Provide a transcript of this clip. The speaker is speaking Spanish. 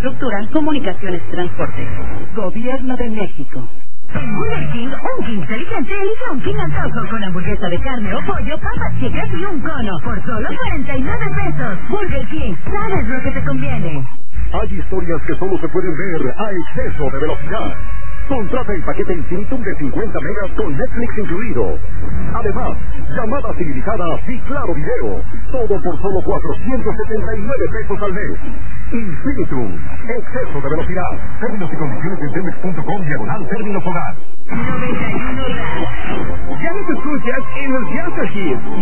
infraestructura, comunicaciones y transporte. Gobierno de México. En Burger King, un King inteligente elige un King antojo con hamburguesa de carne o pollo, papas chicas y un cono por solo 49 pesos. Burger King, sabes lo que te conviene. Hay historias que solo se pueden ver a exceso de velocidad. Contrata el paquete infinitum de 50 megas con Netflix incluido. Además, llamadas ilimitadas y claro video. Todo por solo 479 pesos al mes. Infinitum. Exceso de velocidad. Términos y condiciones en telmex.com/términos hogar. 91 Rad. Ya nos escuchas en los Yasha Hits.